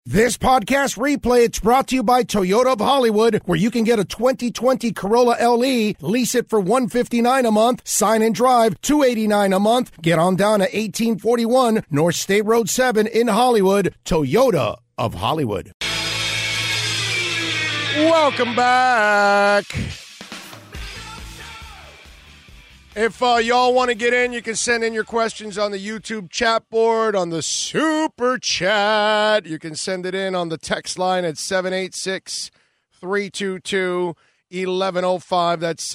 This podcast replay, it's brought to you by Toyota of Hollywood, where you can get a 2020 Corolla LE, lease it for $159 a month, sign and drive $289 a month. Get on down to 1841 North State Road 7 in Hollywood. Toyota of Hollywood. Welcome back. If y'all want to get in, you can send in your questions on the YouTube chat board, on the Super Chat. You can send it in on the text line at 786-322-1105. That's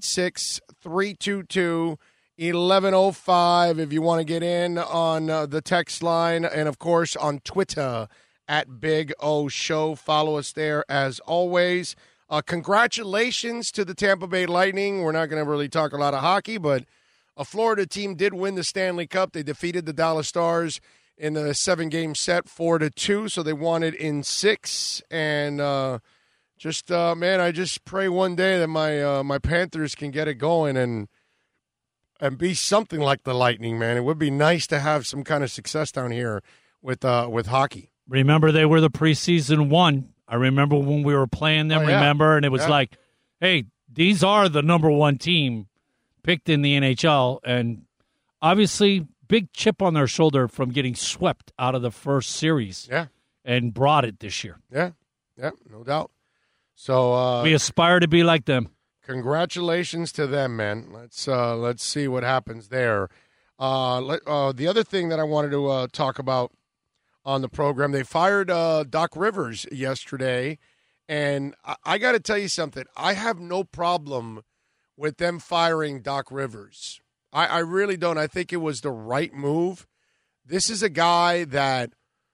786-322-1105 if you want to get in on the text line. And, of course, on Twitter at Big O Show. Follow us there as always. Congratulations to the Tampa Bay Lightning. We're not going to really talk a lot of hockey, but a Florida team did win the Stanley Cup. They defeated the Dallas Stars in the 7-game set 4-2, so they won it in 6. And man, I just pray one day that my Panthers can get it going and be something like the Lightning, man. It would be nice to have some kind of success down here with hockey. Remember, they were the preseason one. I remember when we were playing them, and it was like, hey, these are the number one team picked in the NHL, and obviously big chip on their shoulder from getting swept out of the first series and brought it this year. Yeah, no doubt. So we aspire to be like them. Congratulations to them, man. Let's see what happens there. The other thing that I wanted to talk about on the program, they fired Doc Rivers yesterday, and I got to tell you something. I have no problem with them firing Doc Rivers. I really don't. I think it was the right move. This is a guy that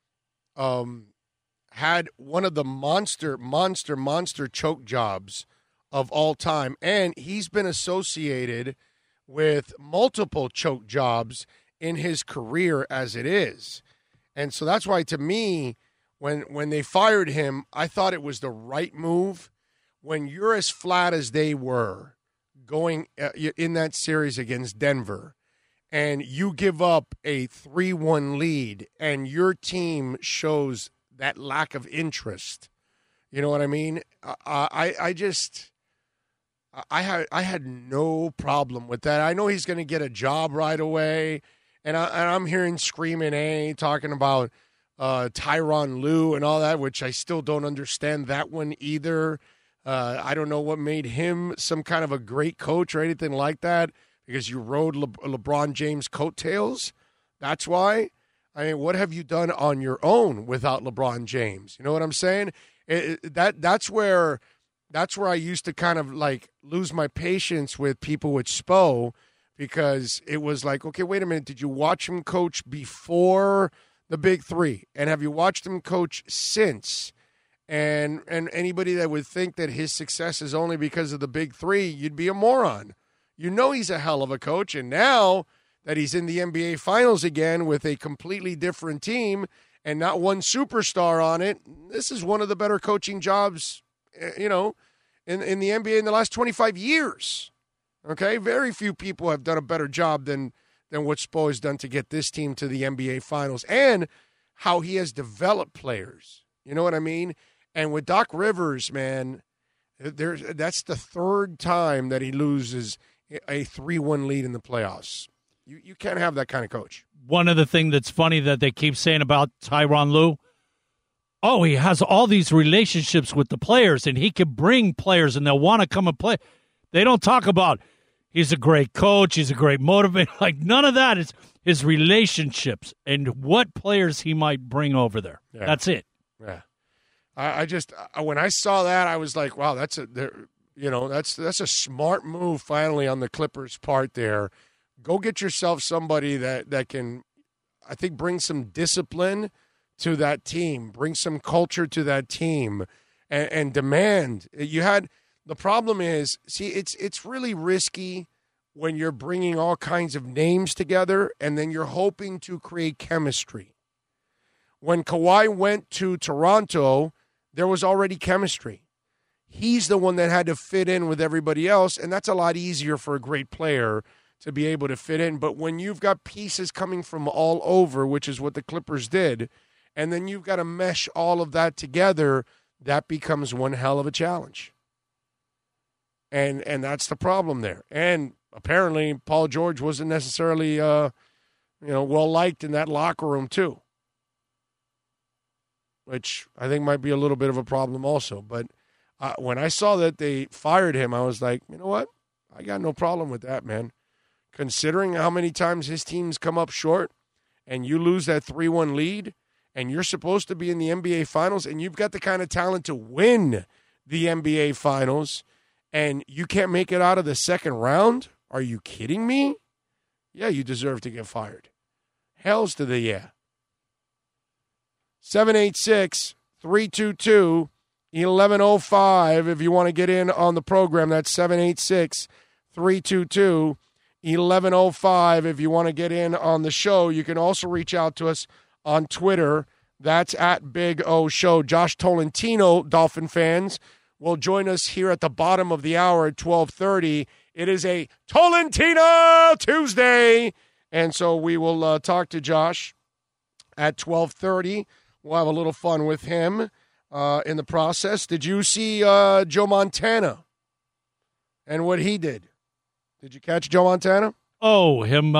had one of the monster choke jobs of all time, and he's been associated with multiple choke jobs in his career as it is. And so that's why, to me, when they fired him, I thought it was the right move. When you're as flat as they were going in that series against Denver, and you give up a 3-1 lead, and your team shows that lack of interest, you know what I mean? I had no problem with that. I know he's going to get a job right away. And I'm hearing screaming talking about Tyronn Lue and all that, which I still don't understand that one either. I don't know what made him some kind of a great coach or anything like that, because you rode LeBron James' coattails. That's why. I mean, what have you done on your own without LeBron James? You know what I'm saying? That's where I used to kind of like lose my patience with people with Spo. Because it was like, okay, wait a minute. Did you watch him coach before the Big Three? And have you watched him coach since? And anybody that would think that his success is only because of the Big Three, you'd be a moron. You know he's a hell of a coach. And now that he's in the NBA Finals again with a completely different team and not one superstar on it, this is one of the better coaching jobs, in the NBA in the last 25 years. Okay, very few people have done a better job than what Spo has done to get this team to the NBA Finals, and how he has developed players. You know what I mean? And with Doc Rivers, man, that's the third time that he loses a 3-1 lead in the playoffs. You can't have that kind of coach. One of the things that's funny that they keep saying about Tyronn Lue, he has all these relationships with the players, and he can bring players, and they'll want to come and play. They don't talk about he's a great coach, he's a great motivator. Like, none of that. Is his relationships and what players he might bring over there. Yeah. That's it. Yeah. I just when I saw that, I was like, wow, that's a smart move finally on the Clippers' part there. Go get yourself somebody that can, I think, bring some discipline to that team, bring some culture to that team, and demand. The problem is, see, it's really risky when you're bringing all kinds of names together and then you're hoping to create chemistry. When Kawhi went to Toronto, there was already chemistry. He's the one that had to fit in with everybody else, and that's a lot easier for a great player to be able to fit in. But when you've got pieces coming from all over, which is what the Clippers did, And then you've got to mesh all of that together. That becomes one hell of a challenge. And that's the problem there. And apparently Paul George wasn't necessarily well-liked in that locker room too, which I think might be a little bit of a problem also. But when I saw that they fired him, I was like, you know what? I got no problem with that, man. Considering how many times his teams come up short and you lose that 3-1 lead and you're supposed to be in the NBA Finals and you've got the kind of talent to win the NBA Finals and you can't make it out of the second round? Are you kidding me? Yeah, you deserve to get fired. Hells to the yeah. 786-322-1105 if you want to get in on the program. That's 786-322-1105 if you want to get in on the show. You can also reach out to us on Twitter. That's at Big O Show. Josh Tolentino, Dolphin fans, will join us here at the bottom of the hour at 12:30. It is a Tolentino Tuesday, and so we will talk to Josh at 12:30. We'll have a little fun with him in the process. Did you see Joe Montana and what he did? Did you catch Joe Montana? Oh, him,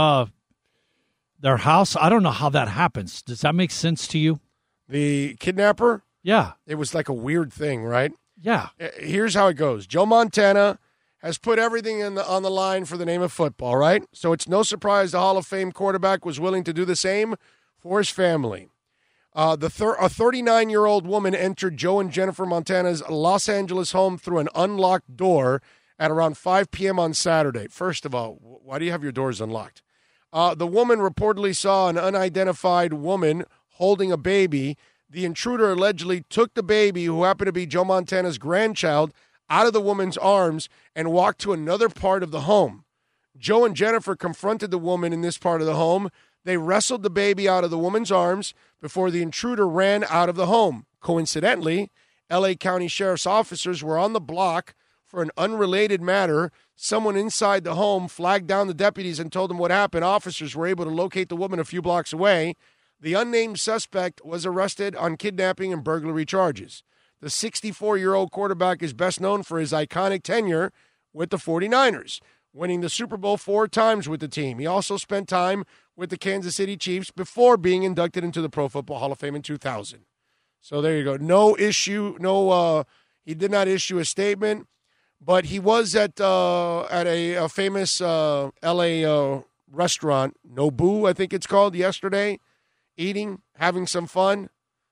their house? I don't know how that happens. Does that make sense to you? The kidnapper? Yeah. It was like a weird thing, right? Yeah. Here's how it goes. Joe Montana has put everything on the line for the name of football, right? So it's no surprise the Hall of Fame quarterback was willing to do the same for his family. A 39-year-old woman entered Joe and Jennifer Montana's Los Angeles home through an unlocked door at around 5 p.m. on Saturday. First of all, why do you have your doors unlocked? The woman reportedly saw an unidentified woman holding a baby. The intruder allegedly took the baby, who happened to be Joe Montana's grandchild, out of the woman's arms and walked to another part of the home. Joe and Jennifer confronted the woman in this part of the home. They wrestled the baby out of the woman's arms before the intruder ran out of the home. Coincidentally, L.A. County Sheriff's officers were on the block for an unrelated matter. Someone inside the home flagged down the deputies and told them what happened. Officers were able to locate the woman a few blocks away. The unnamed suspect was arrested on kidnapping and burglary charges. The 64-year-old quarterback is best known for his iconic tenure with the 49ers, winning the Super Bowl 4 times with the team. He also spent time with the Kansas City Chiefs before being inducted into the Pro Football Hall of Fame in 2000. So there you go. No issue. He did not issue a statement, but he was at a famous L.A. restaurant, Nobu, I think it's called, yesterday, eating, having some fun.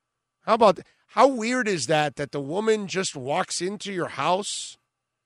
How weird is that the woman just walks into your house?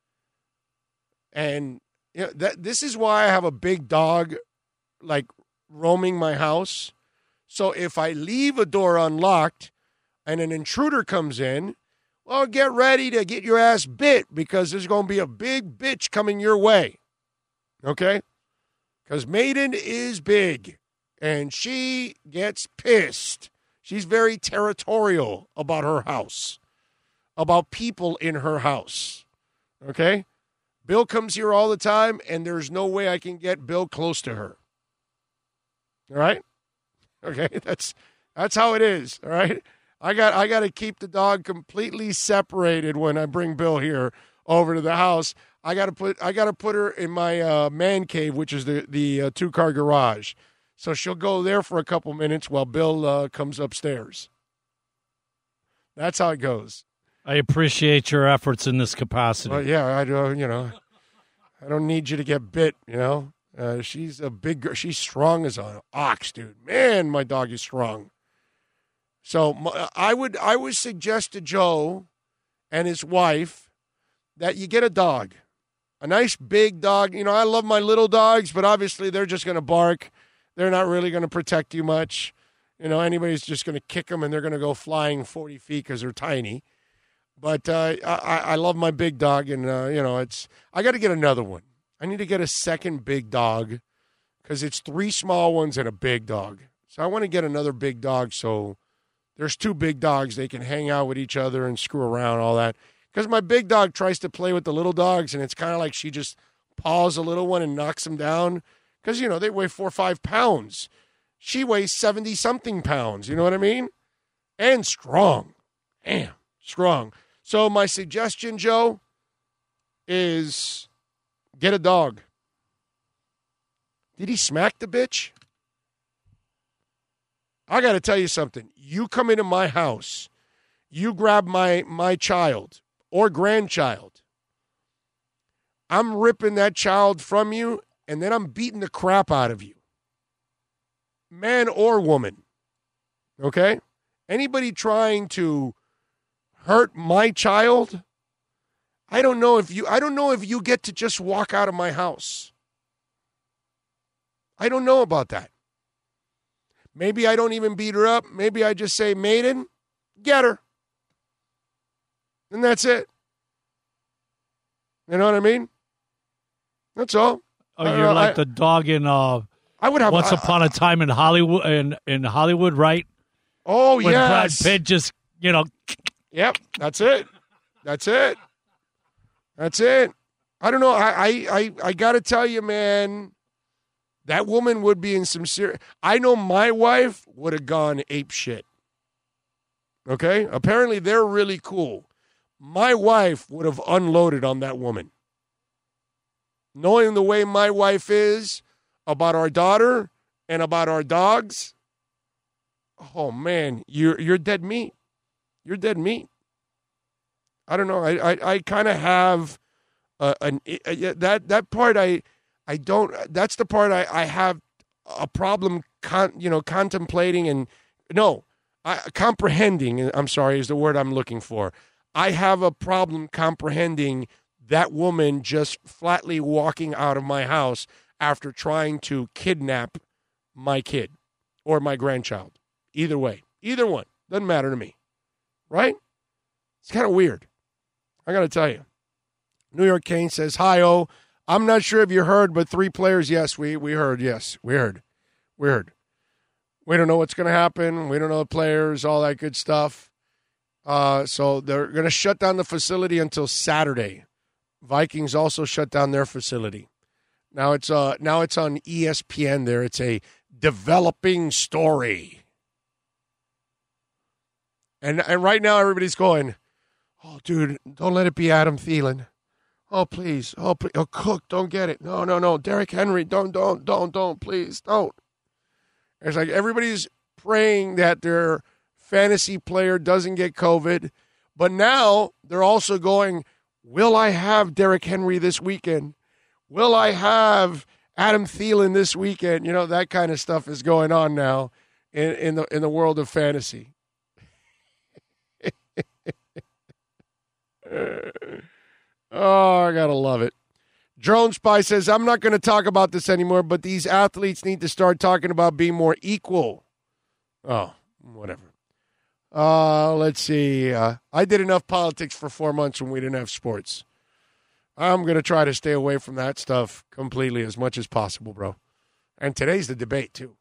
And this is why I have a big dog, like, roaming my house. So if I leave a door unlocked and an intruder comes in, well, get ready to get your ass bit, because there's going to be a big bitch coming your way. Okay? Because Maiden is big, and she gets pissed. She's very territorial about her house, about people in her house. Okay? Bill comes here all the time, and there's no way I can get Bill close to her. All right? Okay? That's how it is. All right? I got to keep the dog completely separated when I bring Bill here over to the house. I got to put her in my man cave, which is the 2-car garage. So she'll go there for a couple minutes while Bill comes upstairs. That's how it goes. I appreciate your efforts in this capacity. Well, yeah, I do. I don't need you to get bit. She's a big girl. She's strong as an ox, dude. Man, my dog is strong. So I would suggest to Joe and his wife that you get a dog, a nice big dog. I love my little dogs, but obviously they're just going to bark. They're not really going to protect you much. Anybody's just going to kick them and they're going to go flying 40 feet because they're tiny. But I love my big dog, and I got to get another one. I need to get a second big dog because it's 3 small ones and a big dog. So I want to get another big dog so there's 2 big dogs. They can hang out with each other and screw around, all that. Because my big dog tries to play with the little dogs, and it's kind of like she just paws a little one and knocks him down. Because, they weigh 4 or 5 pounds. She weighs 70-something pounds. You know what I mean? And strong. Damn, strong. So my suggestion, Joe, is get a dog. Did he smack the bitch? I got to tell you something. You come into my house, you grab my child or grandchild, I'm ripping that child from you, and then I'm beating the crap out of you. Man or woman. Okay? Anybody trying to hurt my child, I don't know if you get to just walk out of my house. I don't know about that. Maybe I don't even beat her up. Maybe I just say, Maiden, get her. And that's it. You know what I mean? That's all. Oh, you're like the dog in I would have Once Upon a Time in Hollywood, in Hollywood, right? Oh, when yes. Brad Pitt just, Yep, that's it. That's it. That's it. I don't know. I got to tell you, man, that woman would be in some serious. I know my wife would have gone ape shit. Okay? Apparently, they're really cool. My wife would have unloaded on that woman. Knowing the way my wife is about our daughter and about our dogs, oh, man, you're dead meat. You're dead meat. I don't know. I kind of have that part. I don't. That's the part I have a problem. Contemplating and comprehending. I'm sorry, is the word I'm looking for. I have a problem comprehending that woman just flatly walking out of my house after trying to kidnap my kid or my grandchild. Either way, either one doesn't matter to me. Right? It's kind of weird. I got to tell you. New York Kane says, hi-oh. I'm not sure if you heard, but 3 players, yes, we heard. Yes, we heard. We heard. We don't know what's going to happen. We don't know the players, all that good stuff. So they're going to shut down the facility until Saturday. Vikings also shut down their facility. Now it's on ESPN there. It's a developing story. And right now everybody's going, oh, dude, don't let it be Adam Thielen. Oh, please. Oh, Cook, don't get it. No. Derrick Henry, don't, please, don't. It's like everybody's praying that their fantasy player doesn't get COVID. But now they're also going, will I have Derrick Henry this weekend? Will I have Adam Thielen this weekend? You know, that kind of stuff is going on now in the world of fantasy. Oh, I gotta love it. Drone Spy says, I'm not going to talk about this anymore, but these athletes need to start talking about being more equal. Oh, whatever. Let's see. I did enough politics for 4 months when we didn't have sports. I'm going to try to stay away from that stuff completely as much as possible, bro. And today's the debate, too.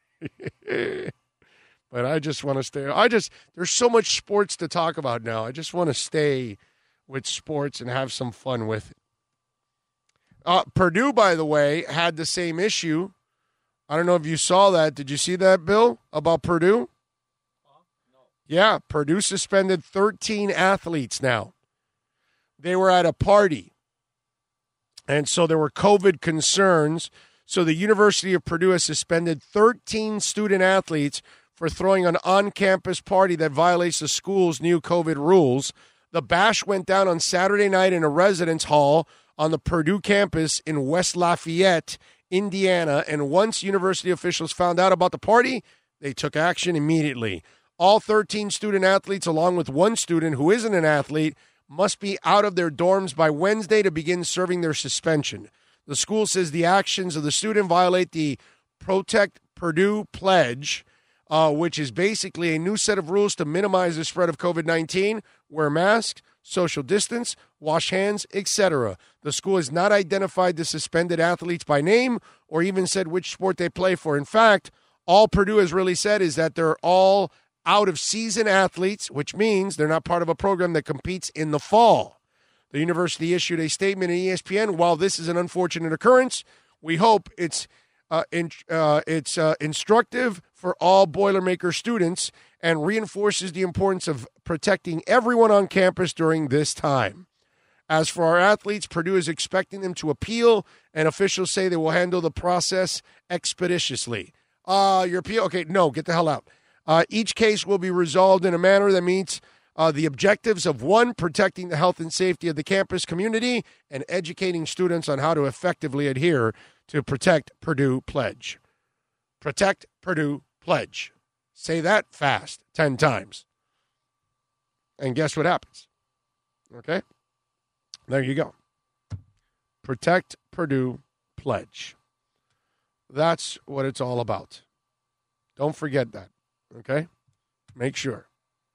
But I just want to stay. There's so much sports to talk about now. I just want to stay with sports and have some fun with it. Purdue, by the way, had the same issue. I don't know if you saw that. Did you see that, Bill, about Purdue? No. Yeah, Purdue suspended 13 athletes now. They were at a party, and so there were COVID concerns. So the University of Purdue has suspended 13 student athletes for throwing an on-campus party that violates the school's new COVID rules. The bash went down on Saturday night in a residence hall on the Purdue campus in West Lafayette, Indiana, and once university officials found out about the party, they took action immediately. All 13 student athletes, along with one student who isn't an athlete, must be out of their dorms by Wednesday to begin serving their suspension. The school says the actions of the student violate the Protect Purdue Pledge, which is basically a new set of rules to minimize the spread of COVID-19, wear masks, social distance, wash hands, etc. The school has not identified the suspended athletes by name or even said which sport they play for. In fact, all Purdue has really said is that they're all out-of-season athletes, which means they're not part of a program that competes in the fall. The university issued a statement in ESPN. While this is an unfortunate occurrence, we hope it's It's instructive for all Boilermaker students and reinforces the importance of protecting everyone on campus during this time. As for our athletes, Purdue is expecting them to appeal, and officials say they will handle the process expeditiously. Your appeal? Okay, no, get the hell out. Each case will be resolved in a manner that meets the objectives of, 1, protecting the health and safety of the campus community, and educating students on how to effectively adhere to Protect Purdue Pledge. Protect Purdue Pledge. Say that fast 10 times. And guess what happens? Okay? There you go. Protect Purdue Pledge. That's what it's all about. Don't forget that. Okay? Make sure.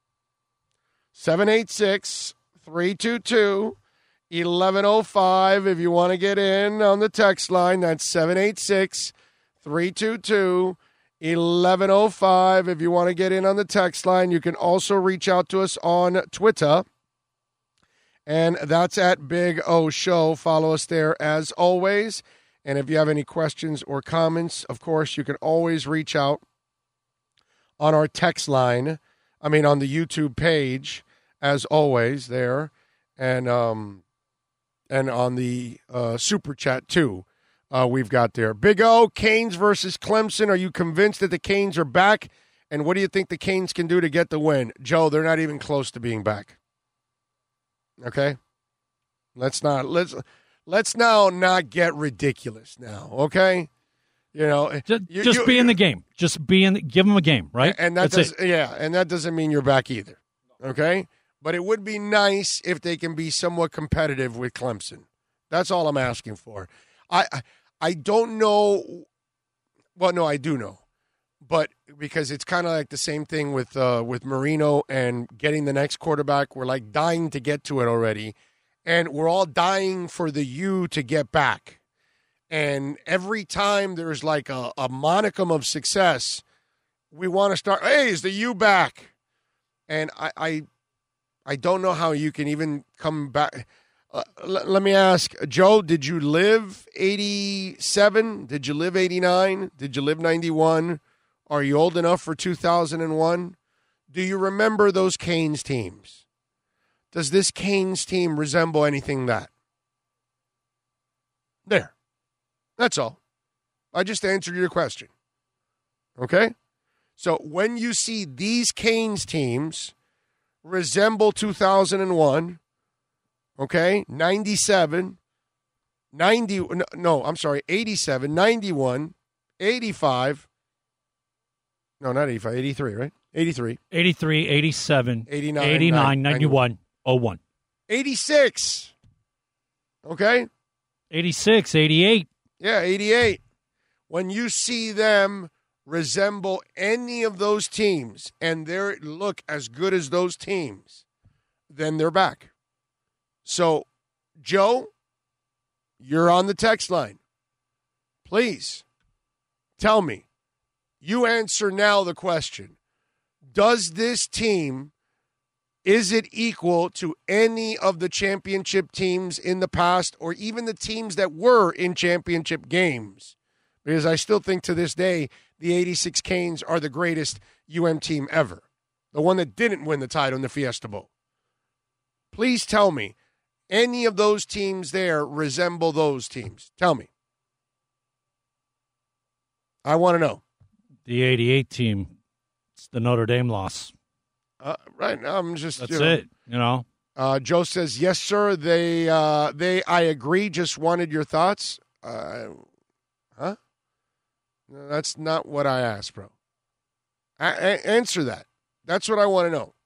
786-322-1105 if you want to get in on the text line. That's 786-322-1105 if you want to get in on the text line. You can also reach out to us on Twitter, and that's at Big O Show. Follow us there as always. And if you have any questions or comments, of course, you can always reach out on our text line. On the YouTube page, as always, there, and on the Super Chat, too, we've got there. Big O, Canes versus Clemson. Are you convinced that the Canes are back? And what do you think the Canes can do to get the win? Joe, they're not even close to being back. Okay? Let's now not get ridiculous now, okay? You know, just be in the game. Just give them a game, right? And that doesn't mean you're back either. Okay? But it would be nice if they can be somewhat competitive with Clemson. That's all I'm asking for. I don't know. Well, no, I do know. But because it's kind of like the same thing with Marino and getting the next quarterback. We're like dying to get to it already. And we're all dying for the U to get back. And every time there's like a monicum of success, we want to start, hey, is the U back? And I don't know how you can even come back. Let me ask, Joe, did you live 87? Did you live 89? Did you live 91? Are you old enough for 2001? Do you remember those Canes teams? Does this Canes team resemble anything that? There. That's all. I just answered your question. Okay? So when you see these Canes teams resemble 2001, okay, 97, 90, no, I'm sorry, 87, 91, 85, no, not 85, 83, right? 83. 83, 87, 89, 91, 01. 86, okay? 86, 88. Yeah, 88. When you see them resemble any of those teams and they look as good as those teams, then they're back. So, Joe, you're on the text line. Please tell me. You answer now the question. Does this team, is it equal to any of the championship teams in the past or even the teams that were in championship games? Because I still think to this day, the 86 Canes are the greatest team ever. The one that didn't win the title in the Fiesta Bowl. Please tell me, any of those teams there resemble those teams? Tell me. I want to know. The 88 team, it's the Notre Dame loss. Right now, I'm just. That's it. Joe says, yes, sir. They. I agree. Just wanted your thoughts. Huh? No, that's not what I asked, bro. Answer that. That's what I want to know.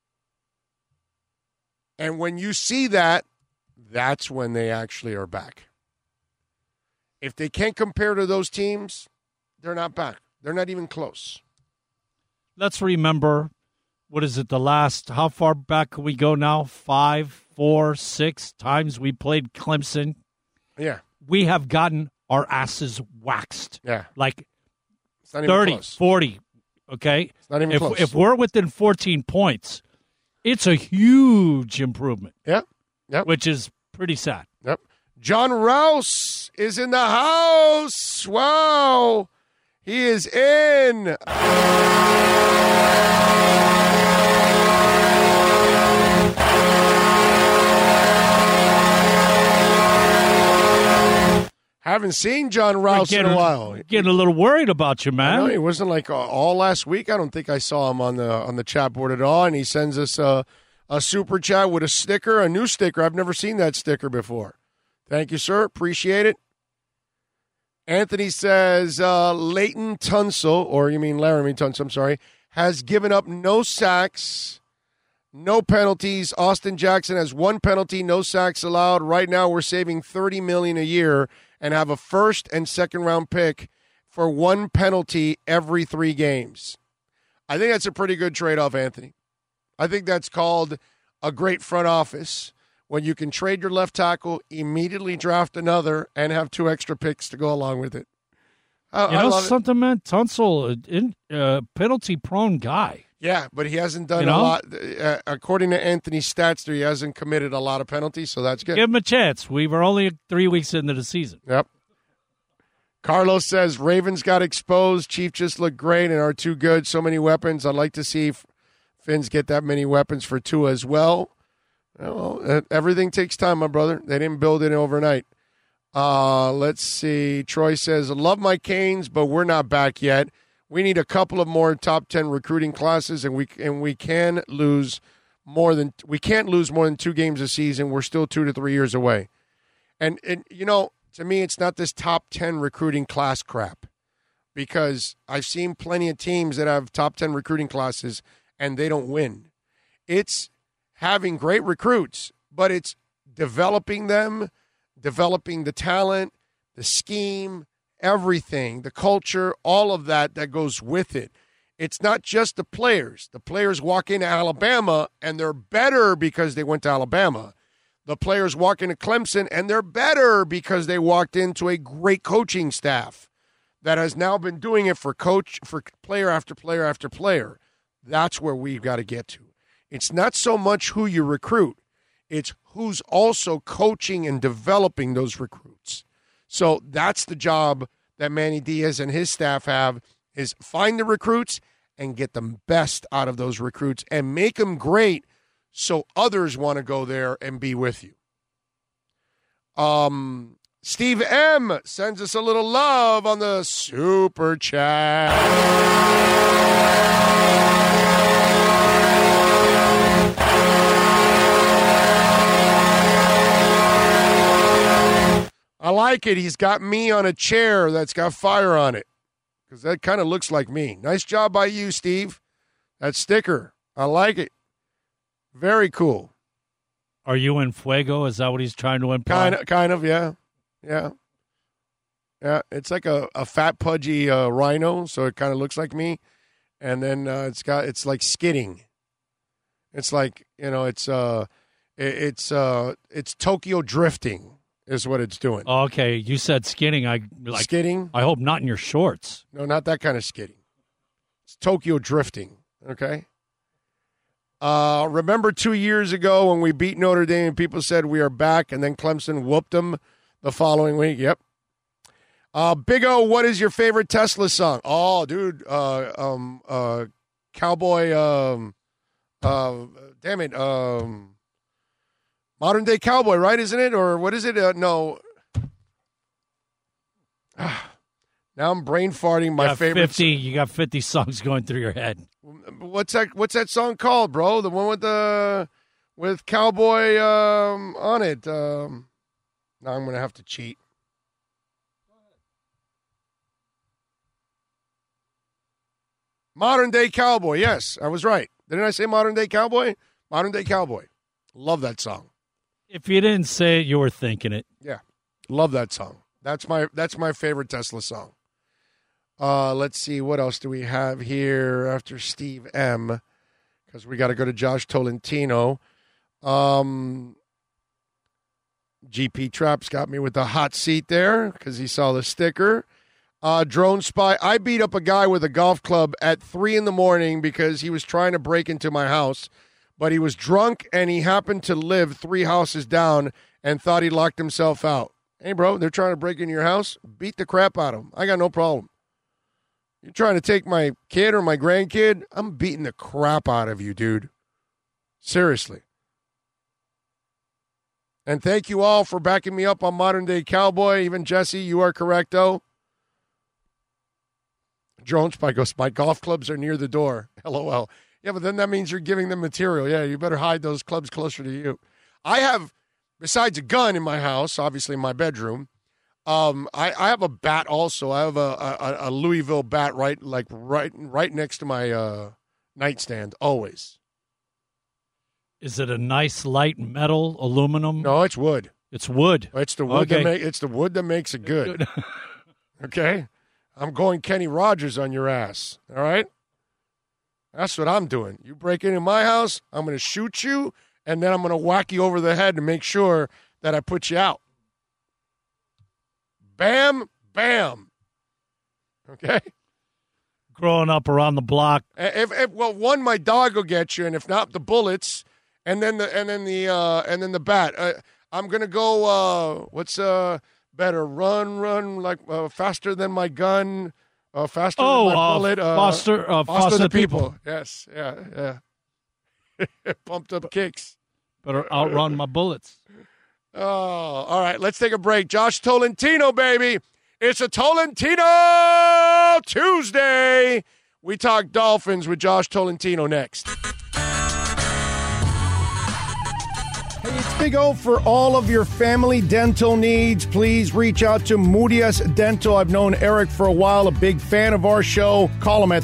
And when you see that, that's when they actually are back. If they can't compare to those teams, they're not back. They're not even close. Let's remember. What is it, how far back can we go now? 5, 4, 6 times we played Clemson. Yeah. We have gotten our asses waxed. Yeah. Like it's not 30, even close. 40, okay? It's not even close. If we're within 14 points, it's a huge improvement. Yep. Which is pretty sad. Yep. John Rouse is in the house. Wow. He is in. Haven't seen John Rouse in a while. Getting a little worried about you, I man. know, he wasn't like all last week. I don't think I saw him on the chat board at all. And he sends us a super chat with a sticker, a new sticker. I've never seen that sticker before. Thank you, sir. Appreciate it. Anthony says Leighton Tunsil, or you mean Laramie Tunsil, I'm sorry, has given up no sacks, no penalties. Austin Jackson has 1 penalty, no sacks allowed. Right now we're saving $30 million a year and have a first and second round pick for 1 penalty every 3 games. I think that's a pretty good trade-off, Anthony. I think that's called a great front office when you can trade your left tackle, immediately draft another, and have 2 extra picks to go along with it. You know something, man? Tunsil, penalty-prone guy. Yeah, but he hasn't done a lot. According to Anthony's stats, he hasn't committed a lot of penalties, so that's good. Give him a chance. We were only 3 weeks into the season. Yep. Carlos says, Ravens got exposed. Chief just looked great and are too good. So many weapons. I'd like to see Finns get that many weapons for Tua as well. Well, everything takes time, my brother. They didn't build it overnight. Let's see. Troy says, love my Canes, but we're not back yet. We need a couple of more top 10 recruiting classes, and we can't lose more than 2 games a season. We're still 2 to 3 years away. And you know, to me, it's not this top 10 recruiting class crap, because I've seen plenty of teams that have top 10 recruiting classes and they don't win. It's having great recruits, but it's developing them, developing the talent, the scheme, everything, the culture, all of that goes with it. It's not just the players. The players walk into Alabama and they're better because they went to Alabama. The players walk into Clemson and they're better because they walked into a great coaching staff that has now been doing it for player after player after player. That's where we've got to get to. It's not so much who you recruit. It's who's also coaching and developing those recruits. So that's the job that Manny Diaz and his staff have, is find the recruits and get the best out of those recruits and make them great so others want to go there and be with you. Steve M. sends us a little love on the super chat. I like it. He's got me on a chair that's got fire on it, because that kind of looks like me. Nice job by you, Steve. That sticker. I like it. Very cool. Are you in fuego? Is that what he's trying to imply? Kind of, yeah. Yeah. Yeah, it's like a fat, pudgy rhino, so it kind of looks like me. And then it's like skidding. It's like, you know, it's Tokyo drifting is what it's doing. Oh, okay, you said skidding. Skidding? I hope not in your shorts. No, not that kind of skidding. It's Tokyo drifting, okay? Remember 2 years ago when we beat Notre Dame and people said we are back, and then Clemson whooped them the following week? Yep. Big O, what is your favorite Tesla song? Oh, dude, Cowboy, damn it, Modern Day Cowboy, right, isn't it? Or what is it? No. Now I'm brain farting my favorite. You got 50 songs going through your head. What's that song called, bro? The one with Cowboy on it. Now I'm going to have to cheat. Modern Day Cowboy. Yes, I was right. Didn't I say Modern Day Cowboy? Modern Day Cowboy. Love that song. If you didn't say it, you were thinking it. Yeah. Love that song. That's my favorite Tesla song. Let's see, what else do we have here after Steve M? Because we got to go to Josh Tolentino. GP Traps got me with the hot seat there because he saw the sticker. Drone Spy, I beat up a guy with a golf club at 3 a.m. because he was trying to break into my house, but he was drunk and he happened to live 3 houses down and thought he locked himself out. Hey, bro, they're trying to break into your house? Beat the crap out of them. I got no problem. You're trying to take my kid or my grandkid, I'm beating the crap out of you, dude. Seriously. And thank you all for backing me up on Modern Day Cowboy. Even Jesse, you are correcto. Jones, my golf clubs are near the door. LOL. Yeah, but then that means you're giving them material. Yeah, you better hide those clubs closer to you. I have, besides a gun in my house, obviously in my bedroom, I have a bat also. I have a Louisville bat right next to my nightstand, always. Is it a nice light metal, aluminum? No, it's wood. It's wood. It's the wood it's the wood that makes it good. Okay? I'm going Kenny Rogers on your ass. All right? That's what I'm doing. You break into my house, I'm going to shoot you, and then I'm going to whack you over the head to make sure that I put you out. Bam, bam. Okay? Growing up around the block. Well, one, my dog will get you, and if not, the bullets, and then the bat. I'm going to go, what's better? Run like faster than my gun. Faster than my bullet. Foster the people. Yes, yeah. Pumped up kicks. Better outrun my bullets. Oh, all right. Let's take a break. Josh Tolentino, baby. It's a Tolentino Tuesday. We talk Dolphins with Josh Tolentino next. Hey, it's Big O. For all of your family dental needs, please reach out to Moody's Dental. I've known Eric for a while, a big fan of our show. Call him at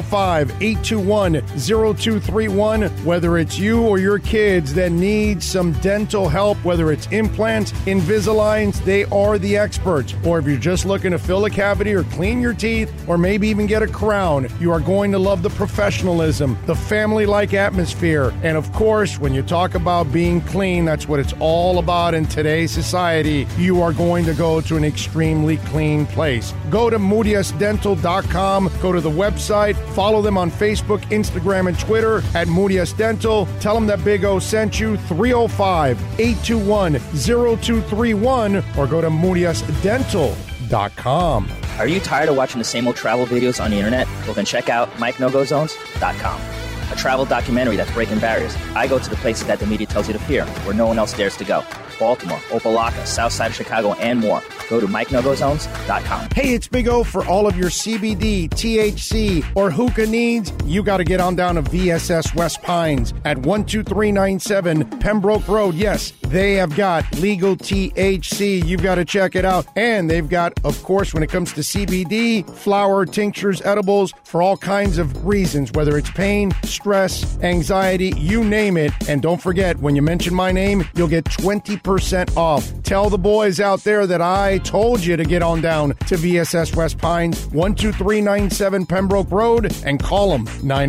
305-821-0231. Whether it's you or your kids that need some dental help, whether it's implants, Invisaligns, they are the experts. Or if you're just looking to fill a cavity or clean your teeth, or maybe even get a crown, you are going to love the professionalism, the family-like atmosphere. And of course, when you talk about being clean, that's what it's all about in today's society. You are going to go to an extremely clean place. Go to MoodyUsDental.com. Go to the website. Follow them on Facebook, Instagram, and Twitter at Moody Dental. Tell them that Big O sent you. 305-821-0231 or go to MoodyUsDental.com. Are you tired of watching the same old travel videos on the internet? Well, then check out MikeNoGoZones.com. A travel documentary that's breaking barriers. I go to the places that the media tells you to fear, where no one else dares to go. Baltimore, Opelika, South Side of Chicago, and more. Go to MikeNoGoZones.com. Hey, it's Big O. For all of your CBD, THC, or hookah needs, you got to get on down to VSS West Pines at 12397 Pembroke Road. Yes, they have got legal THC. You've got to check it out. And they've got, of course, when it comes to CBD, flower, tinctures, edibles, for all kinds of reasons, whether it's pain, stress, anxiety, you name it. And don't forget, when you mention my name, you'll get 20% off. Tell the boys out there that I told you to get on down to VSS West Pines, 12397 Pembroke Road, and call them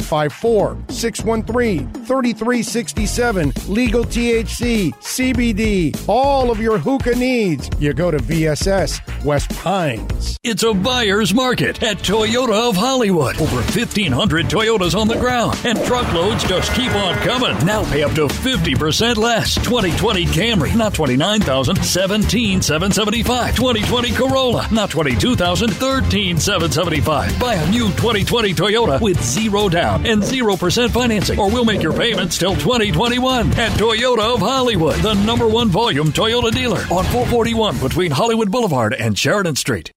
954-613-3367. Legal THC, CBD, all of your hookah needs. You go to VSS West Pines. It's a buyer's market at Toyota of Hollywood. Over 1,500 Toyotas on the ground, and truckloads just keep on coming. Now pay up to 50% less. 2020 Camry, not $29,000, $17,775. 2020 Corolla, not $22,000, $13,775. Buy a new 2020 Toyota with 0 down and 0% financing, or we'll make your payments till 2021 at Toyota of Hollywood, the #1 volume Toyota dealer on 441 between Hollywood Boulevard and Sheridan Street.